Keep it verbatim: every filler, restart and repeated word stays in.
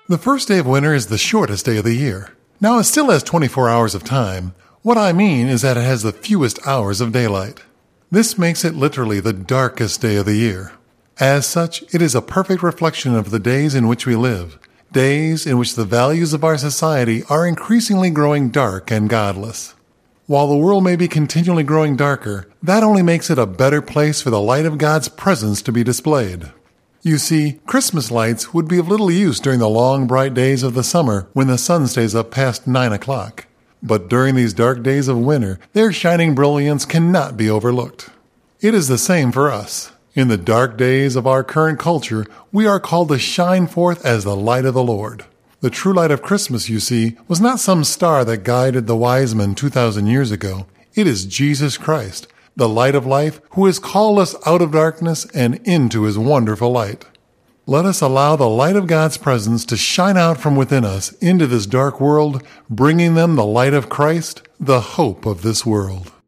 The first day of winter is the shortest day of the year. Now, it still has twenty-four hours of time. What I mean is that it has the fewest hours of daylight. This makes it literally the darkest day of the year. As such, it is a perfect reflection of the days in which we live, days in which the values of our society are increasingly growing dark and godless. While the world may be continually growing darker, that only makes it a better place for the light of God's presence to be displayed. You see, Christmas lights would be of little use during the long, bright days of the summer when the sun stays up past nine o'clock. But during these dark days of winter, their shining brilliance cannot be overlooked. It is the same for us. In the dark days of our current culture, we are called to shine forth as the light of the Lord. The true light of Christmas, you see, was not some star that guided the wise men two thousand years ago. It is Jesus Christ, the light of life, who has called us out of darkness and into his wonderful light. Let us allow the light of God's presence to shine out from within us into this dark world, bringing them the light of Christ, the hope of this world.